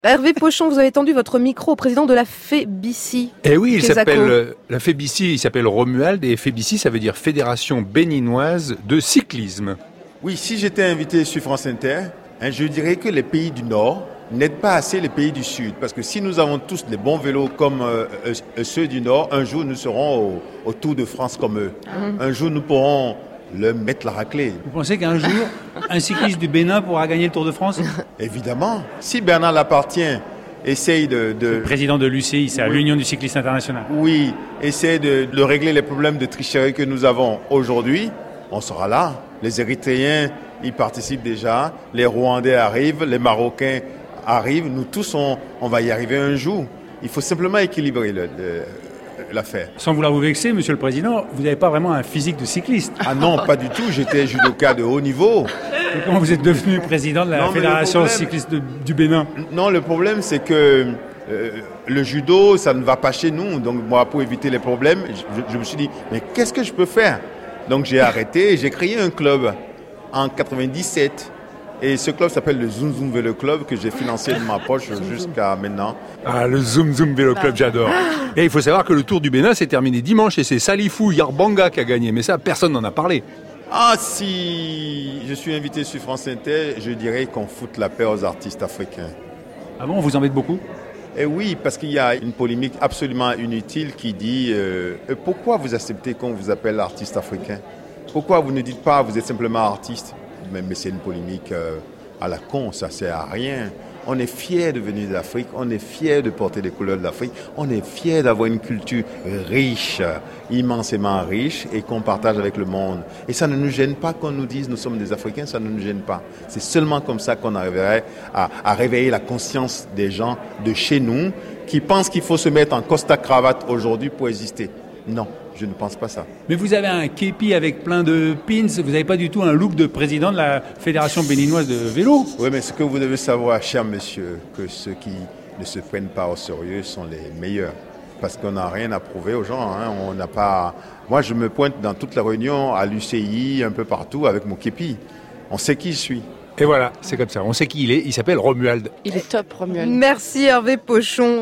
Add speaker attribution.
Speaker 1: Hervé Pochon, vous avez tendu votre micro au président de la FEBICI.
Speaker 2: Eh oui,
Speaker 1: la
Speaker 2: FEBICI, il s'appelle Romuald, et FEBICI, ça veut dire Fédération béninoise de cyclisme.
Speaker 3: Oui, si j'étais invité sur France Inter, je dirais que les pays du Nord n'aident pas assez les pays du Sud. Parce que si nous avons tous des bons vélos comme ceux du Nord, un jour nous serons au Tour de France comme eux. Un jour nous pourrons leur mettre la raclée.
Speaker 4: Vous pensez qu'un jour, un cycliste du Bénin pourra gagner le Tour de France ?
Speaker 3: Évidemment. Si Bernard Lapartien essaye de...
Speaker 4: C'est le président de l'UCI, c'est à l'Union du cycliste international.
Speaker 3: Oui, essaye de régler les problèmes de tricherie que nous avons aujourd'hui, on sera là. Les Érythréens y participent déjà, les Rwandais arrivent, les Marocains arrivent, nous tous on va y arriver un jour. Il faut simplement équilibrer l'affaire.
Speaker 4: Sans vouloir vous vexer, Monsieur le Président, vous n'avez pas vraiment un physique de cycliste.
Speaker 3: Ah non, pas du tout, j'étais judoka de haut niveau.
Speaker 4: Et comment vous êtes devenu président de la Fédération cycliste du Bénin ?
Speaker 3: Non, le problème c'est que le judo, ça ne va pas chez nous. Donc moi, pour éviter les problèmes, je me suis dit, mais qu'est-ce que je peux faire ? Donc j'ai arrêté et j'ai créé un club en 97. Et ce club s'appelle le Zoom Zoom Vélo Club que j'ai financé de ma poche jusqu'à maintenant.
Speaker 2: Ah, le Zoom Zoom Vélo Club, j'adore. Et il faut savoir que le Tour du Bénin s'est terminé dimanche et c'est Salifou Yarbanga qui a gagné. Mais ça, personne n'en a parlé.
Speaker 3: Ah, si je suis invité sur France Inter, je dirais qu'on foute la paix aux artistes africains.
Speaker 4: Ah bon, on vous embête beaucoup ?
Speaker 3: Eh oui, parce qu'il y a une polémique absolument inutile qui dit pourquoi vous acceptez qu'on vous appelle artiste africain ? Pourquoi vous ne dites pas vous êtes simplement artiste ? Mais c'est une polémique à la con, ça ne sert à rien. On est fiers de venir d'Afrique, on est fiers de porter les couleurs de l'Afrique, on est fiers d'avoir une culture riche, immensément riche et qu'on partage avec le monde. Et ça ne nous gêne pas qu'on nous dise nous sommes des Africains, ça ne nous gêne pas. C'est seulement comme ça qu'on arriverait à réveiller la conscience des gens de chez nous qui pensent qu'il faut se mettre en costard-cravate aujourd'hui pour exister. Non. Je ne pense pas ça.
Speaker 4: Mais vous avez un képi avec plein de pins, vous n'avez pas du tout un look de président de la Fédération béninoise de vélo.
Speaker 3: Oui, mais ce que vous devez savoir, cher monsieur, que ceux qui ne se prennent pas au sérieux sont les meilleurs. Parce qu'on n'a rien à prouver aux gens. On n'a pas... Moi, je me pointe dans toutes les réunions, à l'UCI, un peu partout, avec mon képi. On sait qui je suis.
Speaker 2: Et voilà, c'est comme ça. On sait qui il est. Il s'appelle Romuald.
Speaker 5: Il est top, Romuald.
Speaker 1: Merci Hervé Pochon.